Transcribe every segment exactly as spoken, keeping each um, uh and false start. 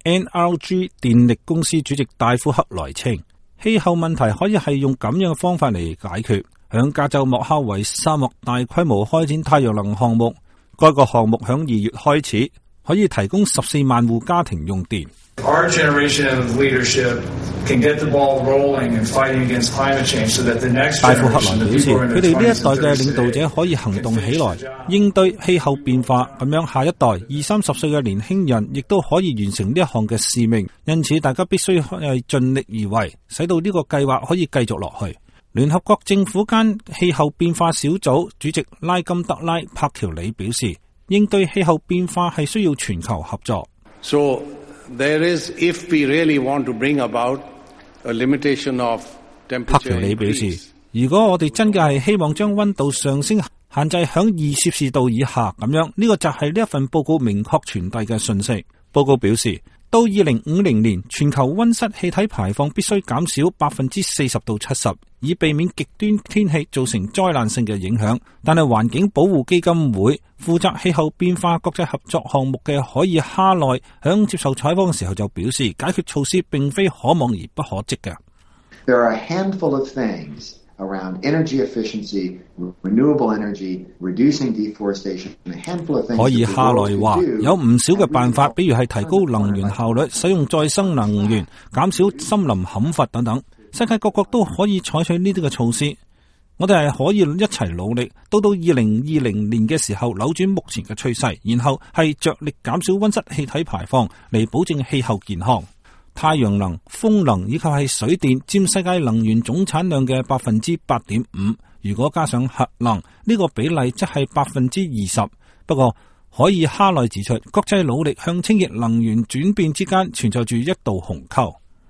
N R G 電力公司主席戴夫克萊稱，氣候問題可以係用咁樣嘅方法嚟解決。響加州莫哈維沙漠大規模開展太陽能項目，該個項目響二月開始，可以提供十四萬戶家庭用電。 Our generation of leadership can get the ball rolling and fighting against climate change so that the next generation 戴夫克萊表示，佢哋呢一代嘅領導者可以行動起來，應對氣候變化，咁樣下一代二三十歲嘅年輕人亦都可以完成呢一項嘅使命。因此，大家必須係盡力而為，使到呢個計劃可以繼續落去。聯合國政府間氣候變化小組主席拉金德拉柏喬里表示，應對氣候變化係需要全球合作。 So there is, if we really want to bring about a limitation of temperature increase，柏喬里表示，如果我哋真嘅係希望將溫度上升限制響二攝氏度以下咁樣，呢個就係呢一份報告明確傳遞嘅信息。報告表示，到二零五零年，全球溫室氣體排放必須減少百分之四十到七十，以避免極端天氣造成災難性嘅影響。但係環境保護基金會負責氣候變化國際合作項目嘅海爾哈內響接受採訪嘅時候就表示，解決措施並非可望而不可即嘅。 There are a handful of things around energy efficiency, renewable energy, reducing deforestation, a handful of things. 海爾哈內話有唔少嘅辦法，比如係提高能源效率、使用再生能源、減少森林砍伐等等。世界各國都可以採取呢啲嘅措施。我哋係可以一齊努力，到到二零二零年嘅時候扭轉目前嘅趨勢，然後係着力減少溫室氣體排放，嚟保證氣候健康。太陽能、風能以及係水電佔世界能源總產量嘅百分之八點五，如果加上核能，呢個比例則係百分之二十。不過，海爾哈內指出，國際努力向清潔能源轉變之間存在住一道鴻溝。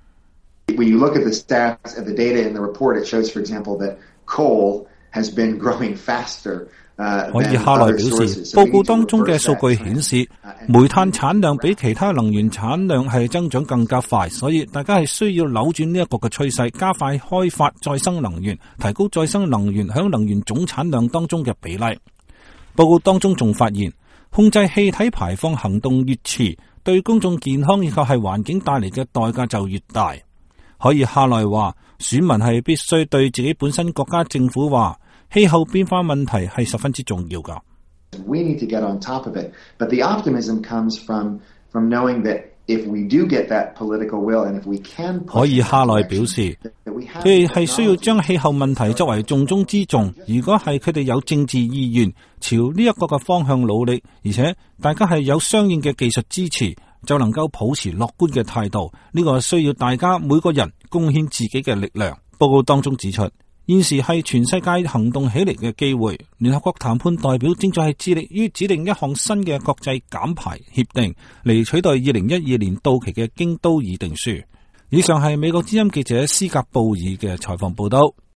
When you look at the stats and the data in the report, it shows, for example, that coal has been growing faster. 海爾哈內表示，報告當中嘅數據顯示，煤炭產量比其他能源產量係增長更加快，所以大家係需要扭轉呢一個嘅趨勢，加快開發再生能源，提高再生能源響能源總產量當中嘅比例。報告當中仲發現，控制氣體排放行動越遲，對公眾健康以及係環境帶嚟嘅代價就越大。海爾哈內話，選民係必須對自己本身國家政府話，氣候變化問題係十分之重要㗎。We need to get on top of it, but the optimism comes from from knowing that if we do get that political will and if we can。海爾哈內表示，佢哋係需要將氣候問題作為重中之重。如果係佢哋有政治意願，朝呢一個嘅方向努力，而且大家係有相應嘅技術支持，就能夠保持樂觀嘅態度。呢個需要大家每個人貢獻自己嘅力量。報告當中指出，現時係全世界行動起嚟嘅機會。聯合國談判代表正在係致力於指定一項新嘅國際減排協定，嚟取代二零一二年到期嘅京都議定書。以上係美國之音記者斯格布爾嘅採訪報道。